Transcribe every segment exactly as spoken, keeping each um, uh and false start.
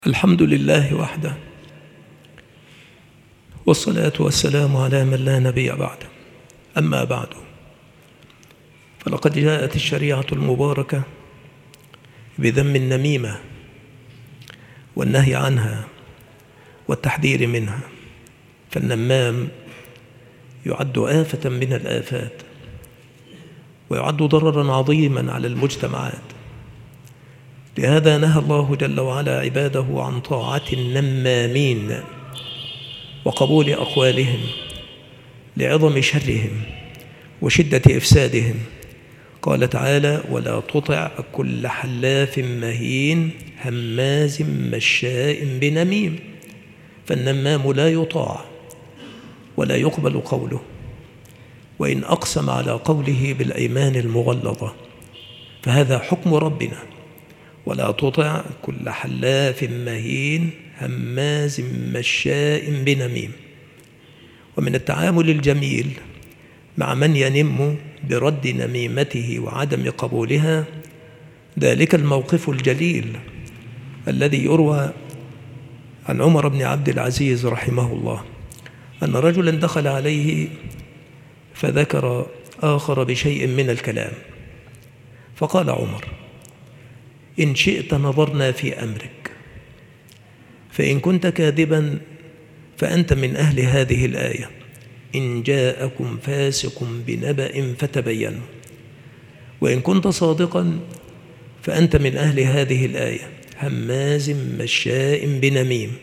الحمد لله وحده، والصلاة والسلام على من لا نبي بعده. أما بعد، فلقد جاءت الشريعة المباركة بذم النميمة والنهي عنها والتحذير منها، فالنمام يعد آفة من الآفات، ويعد ضررا عظيما على المجتمعات. لهذا نهى الله جل وعلا عباده عن طاعة النمامين وقبول أقوالهم لعظم شرهم وشدة إفسادهم. قال تعالى: ولا تطع كل حلاف مهين هماز مشاء بنميم. فالنمام لا يطاع ولا يقبل قوله، وإن أقسم على قوله بالأيمان المغلظة، فهذا حكم ربنا: ولا تطع كل حلاف مهين هماز مشاء بنميم. ومن التعامل الجميل مع من ينم برد نميمته وعدم قبولها ذلك الموقف الجليل الذي يروى عن عمر بن عبد العزيز رحمه الله أن رجلا دخل عليه فذكر آخر بشيء من الكلام، فقال عمر: إن شئت نظرنا في أمرك، فإن كنت كاذبا فأنت من أهل هذه الآية: إن جاءكم فاسق بنبأ فتبينوا. وإن كنت صادقا فأنت من أهل هذه الآية: هماز مشاء بنميم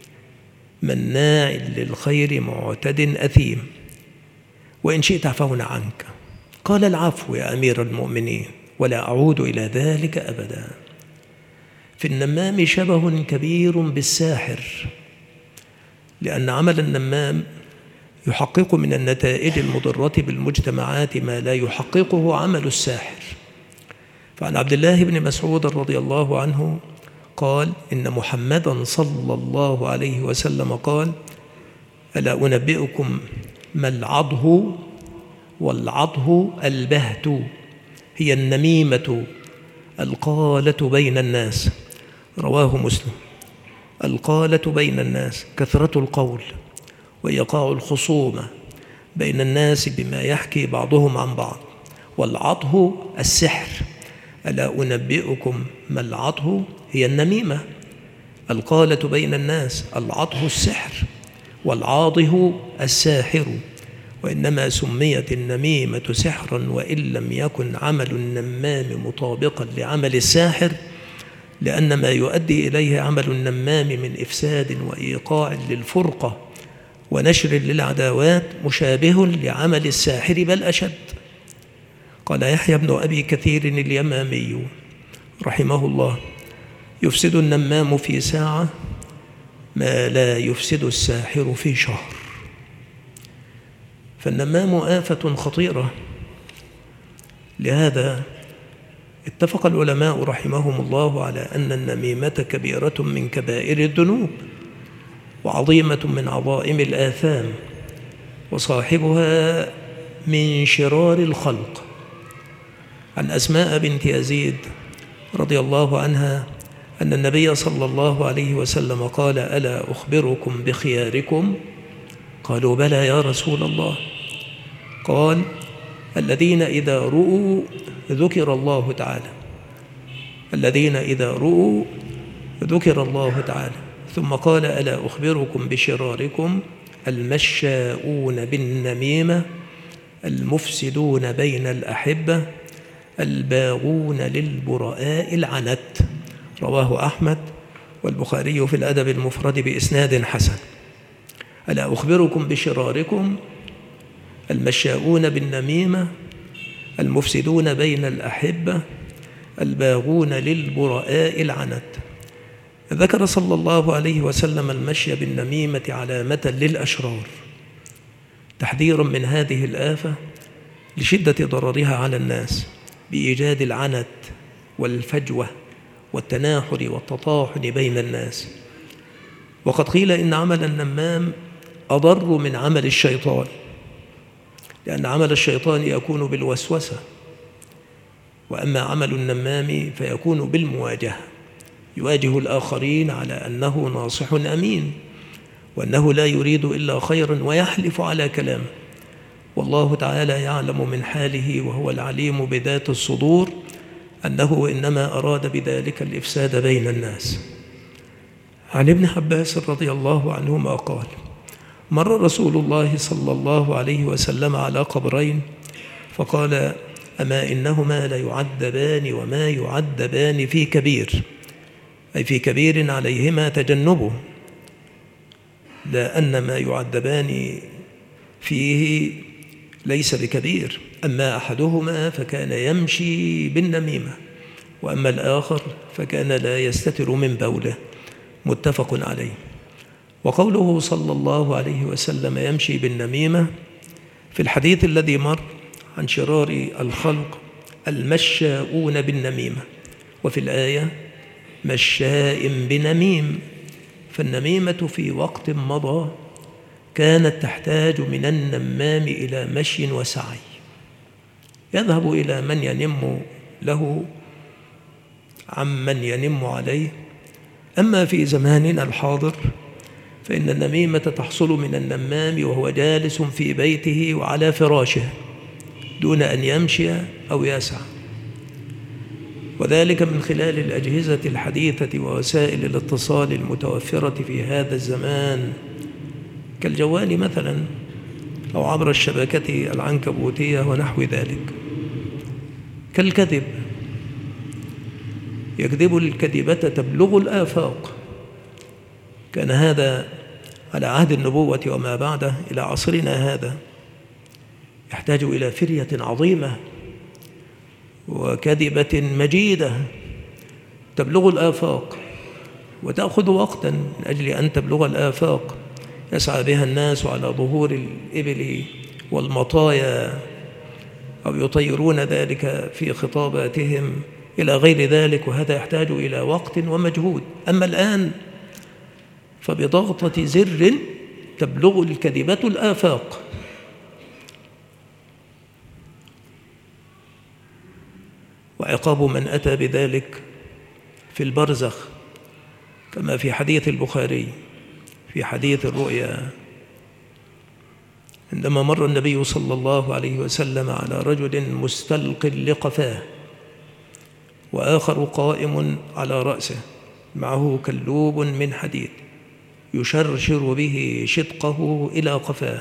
مناع للخير معتد أثيم. وإن شئت عفونا عنك. قال: العفو يا أمير المؤمنين، ولا أعود إلى ذلك أبدا. في النمام شبه كبير بالساحر، لأن عمل النمام يحقق من النتائج المضرة بالمجتمعات ما لا يحققه عمل الساحر. فعن عبد الله بن مسعود رضي الله عنه قال: إن محمدا صلى الله عليه وسلم قال: ألا أنبئكم ما العضه؟ والعضه البهت، هي النميمة القالة بين الناس. رواه مسلم. القالة بين الناس كثرة القول وإيقاع الخصومة بين الناس بما يحكي بعضهم عن بعض. والعضه السحر. ألا أنبئكم ما العضه؟ هي النميمة القالة بين الناس. العضه السحر، والعاضه الساحر. وإنما سميت النميمة سحرا وإن لم يكن عمل النمام مطابقا لعمل الساحر، لأن ما يؤدي إليه عمل النمام من إفساد وإيقاع للفرقة ونشر للعداوات مشابه لعمل الساحر بل أشد. قال يحيى بن أبي كثير اليمامي رحمه الله: يفسد النمام في ساعة ما لا يفسد الساحر في شهر. فالنمام آفة خطيرة. لهذا اتفق العلماء رحمهم الله على أن النميمة كبيرة من كبائر الذنوب وعظيمة من عظائم الآثام، وصاحبها من شرار الخلق. عن أسماء بنت يزيد رضي الله عنها أن النبي صلى الله عليه وسلم قال: ألا أخبركم بخياركم؟ قالوا: بلى يا رسول الله. قال: الذين إذا رؤوا ذكر الله تعالى الذين إذا رؤوا ذكر الله تعالى ثم قال: ألا أخبركم بشراركم؟ المشاؤون بالنميمة المفسدون بين الأحبة الباغون للبراء العنت. رواه أحمد والبخاري في الأدب المفرد بإسناد حسن. ألا أخبركم بشراركم؟ المشاؤون بالنميمة المفسدون بين الأحبة الباغون للبراء العنت. ذكر صلى الله عليه وسلم المشي بالنميمة علامة للأشرار، تحذيرا من هذه الآفة لشدة ضررها على الناس بإيجاد العنت والفجوة والتناحر والتطاحن بين الناس. وقد قيل إن عمل النمام أضر من عمل الشيطان، لأن عمل الشيطان يكون بالوسوسة، وأما عمل النمام فيكون بالمواجهة، يواجه الآخرين على أنه ناصح أمين وأنه لا يريد إلا خيرا ويحلف على كلامه، والله تعالى يعلم من حاله وهو العليم بذات الصدور أنه إنما أراد بذلك الإفساد بين الناس. عن ابن عباس رضي الله عنهما قال: مر رسول الله صلى الله عليه وسلم على قبرين فقال: أما إنهما ليعذبان وما يعذبان في كبير، أي في كبير عليهما تجنبه، لا أن ما يعذبان فيه ليس بكبير. أما أحدهما فكان يمشي بالنميمة، وأما الآخر فكان لا يستتر من بوله، متفق عليه. وقوله صلى الله عليه وسلم يمشي بالنميمة في الحديث الذي مر عن شرار الخلق المشاؤون بالنميمة، وفي الآية مشاء بنميم، فالنميمة في وقت مضى كانت تحتاج من النمام إلى مشي وسعي، يذهب إلى من ينم له عمن ينم عليه. أما في زماننا الحاضر فإن النميمة تحصل من النمام وهو جالس في بيته وعلى فراشه دون أن يمشي أو يسعى، وذلك من خلال الأجهزة الحديثة ووسائل الاتصال المتوفرة في هذا الزمان كالجوال مثلا، أو عبر الشبكة العنكبوتية ونحو ذلك. كالكذب، يكذب الكذبة تبلغ الآفاق، كان هذا على عهد النبوة وما بعده إلى عصرنا هذا، يحتاج إلى فرية عظيمة وكذبة مجيدة تبلغ الآفاق وتأخذ وقتا من أجل أن تبلغ الآفاق، يسعى بها الناس على ظهور الإبل والمطايا أو يطيرون ذلك في خطاباتهم إلى غير ذلك، وهذا يحتاج إلى وقت ومجهود. أما الآن فبضغطة زر تبلغ الكذبة الآفاق. وعقاب من أتى بذلك في البرزخ كما في حديث البخاري في حديث الرؤيا، عندما مر النبي صلى الله عليه وسلم على رجل مستلق لقفاه وآخر قائم على رأسه معه كلوب من حديد يشرشر به شدقه إلى قفاه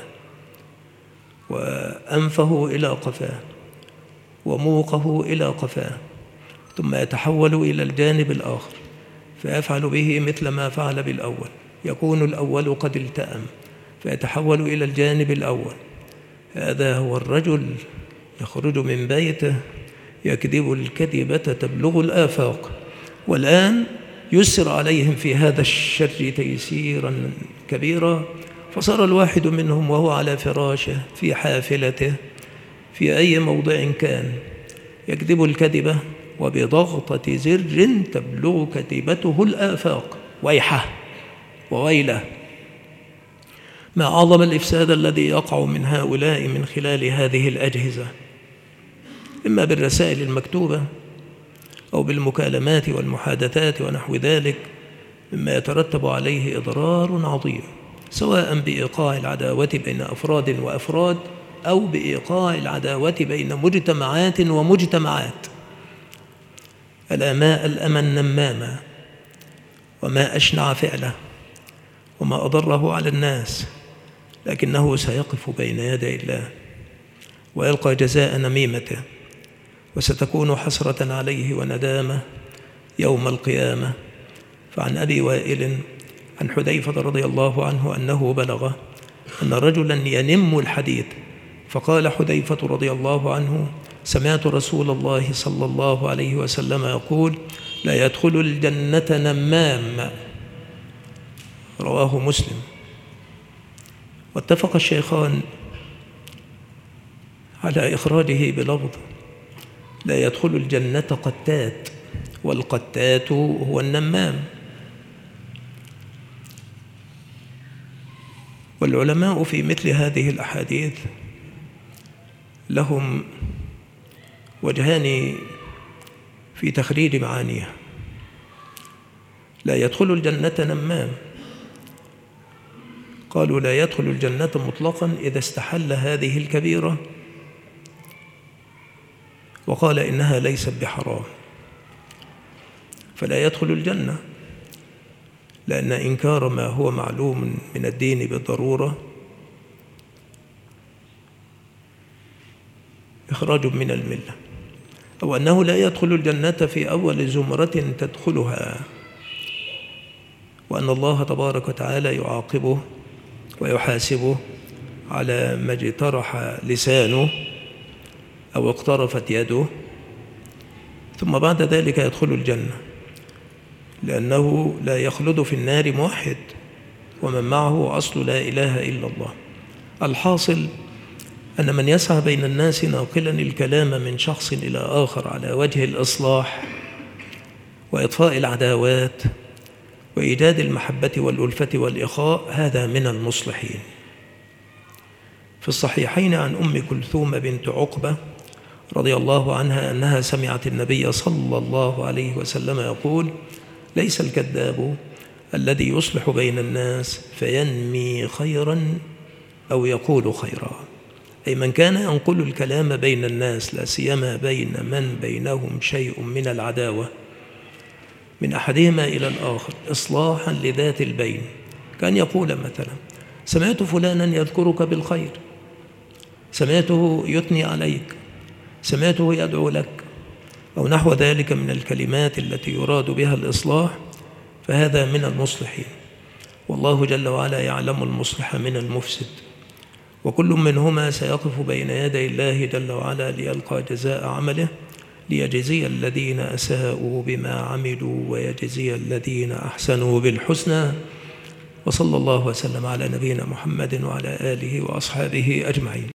وأنفه إلى قفاه وموقه إلى قفاه، ثم يتحول إلى الجانب الآخر فيفعل به مثل ما فعل بالأول، يكون الأول قد التأم فيتحول إلى الجانب الأول. هذا هو الرجل يخرج من بيته يكذب الكذبة تبلغ الآفاق، والآن يسر عليهم في هذا الشر تيسيرا كبيرا، فصار الواحد منهم وهو على فراشه في حافلته في أي موضع كان يكذب الكذبة وبضغطة زر تبلغ كذبته الآفاق. ويحه وويله، ما أعظم الإفساد الذي يقع من هؤلاء من خلال هذه الأجهزة، إما بالرسائل المكتوبة أو بالمكالمات والمحادثات ونحو ذلك، مما يترتب عليه إضرار عظيم، سواء بإيقاع العداوة بين أفراد وأفراد أو بإيقاع العداوة بين مجتمعات ومجتمعات. ألا ماء الأمن نماما، وما أشنع فعله وما أضره على الناس، لكنه سيقف بين يدي الله ويلقى جزاء نميمته، وستكون حسرة عليه وندامة يوم القيامة. فعن أبي وائل عن حذيفة رضي الله عنه أنه بلغه أن رجلا ينم الحديث، فقال حذيفة رضي الله عنه: سمعت رسول الله صلى الله عليه وسلم يقول: لا يدخل الجنة نمام، رواه مسلم. واتفق الشيخان على إخراجه بلفظ: لا يدخل الجنة قتات، والقتات هو النمام. والعلماء في مثل هذه الأحاديث لهم وجهان في تخريج معانيها. لا يدخل الجنة نمام. قالوا لا يدخل الجنة مطلقا إذا استحل هذه الكبيرة وقال إنها ليست بحرام، فلا يدخل الجنة، لأن إنكار ما هو معلوم من الدين بالضرورة إخراج من الملة. أو أنه لا يدخل الجنة في أول زمرة تدخلها، وأن الله تبارك وتعالى يعاقبه ويحاسبه على ما اجترح لسانه أو اقترفت يده، ثم بعد ذلك يدخل الجنة، لأنه لا يخلد في النار موحد ومن معه أصل لا إله إلا الله. الحاصل أن من يسعى بين الناس ناقلا الكلام من شخص إلى آخر على وجه الإصلاح وإطفاء العداوات وإيجاد المحبة والألفة والإخاء، هذا من المصلحين. في الصحيحين عن أم كلثوم بنت عقبة رضي الله عنها أنها سمعت النبي صلى الله عليه وسلم يقول: ليس الكذاب الذي يصلح بين الناس فينمي خيرا أو يقول خيرا، أي من كان ينقل الكلام بين الناس، لا سيما بين من بينهم شيء من العداوة من أحدهما إلى الآخر إصلاحا لذات البين، كان يقول مثلا: سمعت فلانا يذكرك بالخير، سمعته يثني عليك، سمعته يدعو لك، أو نحو ذلك من الكلمات التي يراد بها الإصلاح، فهذا من المصلحين. والله جل وعلا يعلم المصلح من المفسد، وكل منهما سيقف بين يدي الله جل وعلا ليلقى جزاء عمله، ليجزي الذين أساءوا بما عملوا ويجزي الذين أحسنوا بالحسنى. وصلى الله وسلم على نبينا محمد وعلى آله وأصحابه أجمعين.